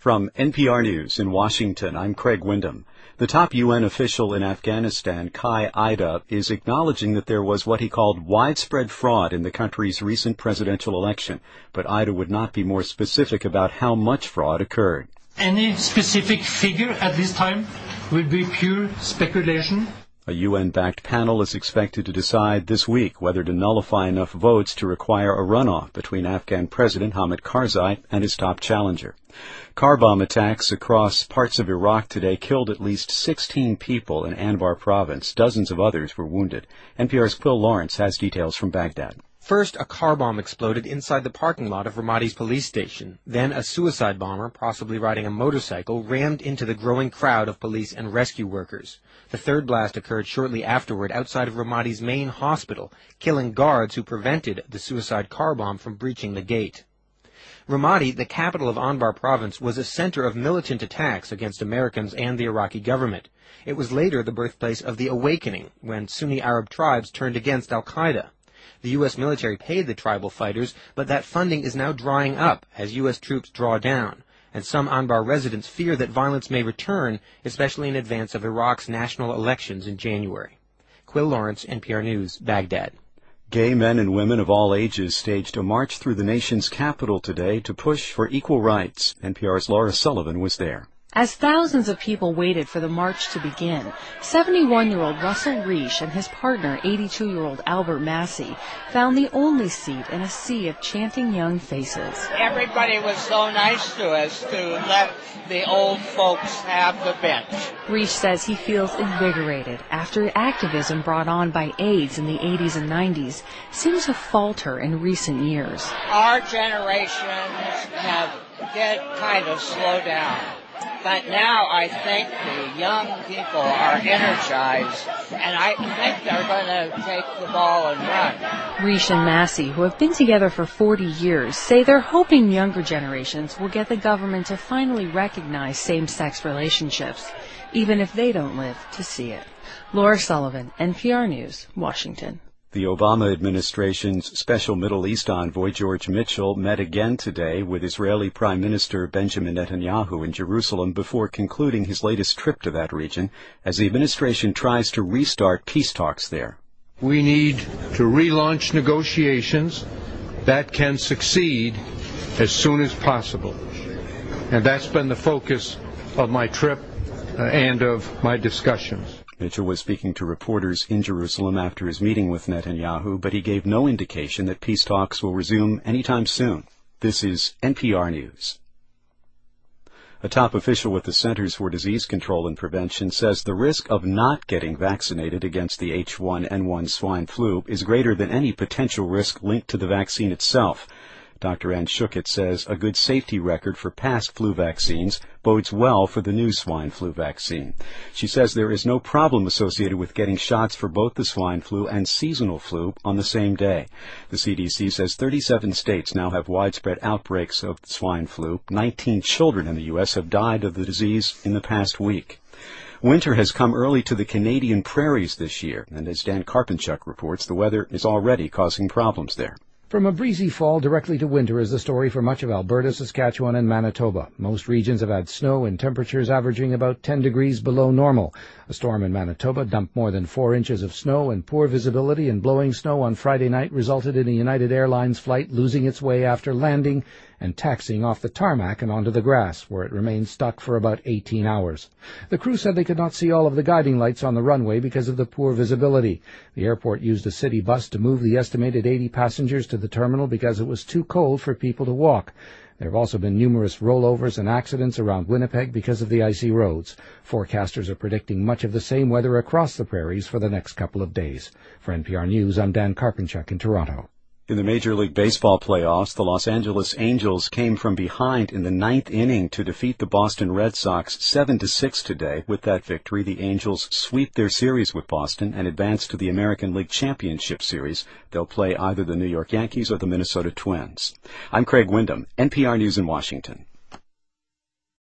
From NPR News in Washington, I'm Craig Windham. The top UN official in Afghanistan, Kai Ida, is acknowledging that there was what he called widespread fraud in the country's recent presidential election, but Ida would not be more specific about how much fraud occurred. Any specific figure at this time will be pure speculation. A UN-backed panel is expected to decide this week whether to nullify enough votes to require a runoff between Afghan President Hamid Karzai and his top challenger. Car bomb attacks across parts of Iraq today killed at least 16 people in Anbar province. Dozens of others were wounded. NPR's Quill Lawrence has details from Baghdad. First, a car bomb exploded inside the parking lot of Ramadi's police station. Then, a suicide bomber, possibly riding a motorcycle, rammed into the growing crowd of police and rescue workers. The third blast occurred shortly afterward outside of Ramadi's main hospital, killing guards who prevented the suicide car bomb from breaching the gate. Ramadi, the capital of Anbar province, was a center of militant attacks against Americans and the Iraqi government. It was later the birthplace of the Awakening, when Sunni Arab tribes turned against al-Qaeda. The U.S. military paid the tribal fighters, but that funding is now drying up as U.S. troops draw down, and some Anbar residents fear that violence may return, especially in advance of Iraq's national elections in January. Quill Lawrence, NPR News, Baghdad. Gay men and women of all ages staged a march through the nation's capital today to push for equal rights. NPR's Laura Sullivan was there. As thousands of people waited for the march to begin, 71-year-old Russell Reish and his partner, 82-year-old Albert Massey, found the only seat in a sea of chanting young faces. Everybody was so nice to us to let the old folks have the bench. Reish says he feels invigorated after activism brought on by AIDS in the 80s and 90s seemed to falter in recent years. Our generations did kind of slow down. But now I think the young people are energized, and I think they're going to take the ball and run. Reish and Massey, who have been together for 40 years, say they're hoping younger generations will get the government to finally recognize same-sex relationships, even if they don't live to see it. Laura Sullivan, NPR News, Washington. The Obama administration's special Middle East envoy, George Mitchell, met again today with Israeli Prime Minister Benjamin Netanyahu in Jerusalem before concluding his latest trip to that region as the administration tries to restart peace talks there. We need to relaunch negotiations that can succeed as soon as possible. And that's been the focus of my trip and of my discussions. Mitchell was speaking to reporters in Jerusalem after his meeting with Netanyahu, but he gave no indication that peace talks will resume anytime soon. This is NPR News. A top official with the Centers for Disease Control and Prevention says the risk of not getting vaccinated against the H1N1 swine flu is greater than any potential risk linked to the vaccine itself. Dr. Ann Schuchat says a good safety record for past flu vaccines bodes well for the new swine flu vaccine. She says there is no problem associated with getting shots for both the swine flu and seasonal flu on the same day. The CDC says 37 states now have widespread outbreaks of swine flu. 19 children in the U.S. have died of the disease in the past week. Winter has come early to the Canadian prairies this year, and as Dan Karpinchuk reports, the weather is already causing problems there. From a breezy fall directly to winter is the story for much of Alberta, Saskatchewan, and Manitoba. Most regions have had snow and temperatures averaging about 10 degrees below normal. A storm in Manitoba dumped more than 4 inches of snow, and poor visibility and blowing snow on Friday night resulted in a United Airlines flight losing its way after landing and taxiing off the tarmac and onto the grass, where it remained stuck for about 18 hours. The crew said they could not see all of the guiding lights on the runway because of the poor visibility. The airport used a city bus to move the estimated 80 passengers to the terminal because it was too cold for people to walk. There have also been numerous rollovers and accidents around Winnipeg because of the icy roads. Forecasters are predicting much of the same weather across the prairies for the next couple of days. For NPR News, I'm Dan Karpinchuk in Toronto. In the Major League Baseball playoffs, the Los Angeles Angels came from behind in the ninth inning to defeat the Boston Red Sox 7-6 today. With that victory, the Angels sweep their series with Boston and advance to the American League Championship Series. They'll play either the New York Yankees or the Minnesota Twins. I'm Craig Windham, NPR News in Washington.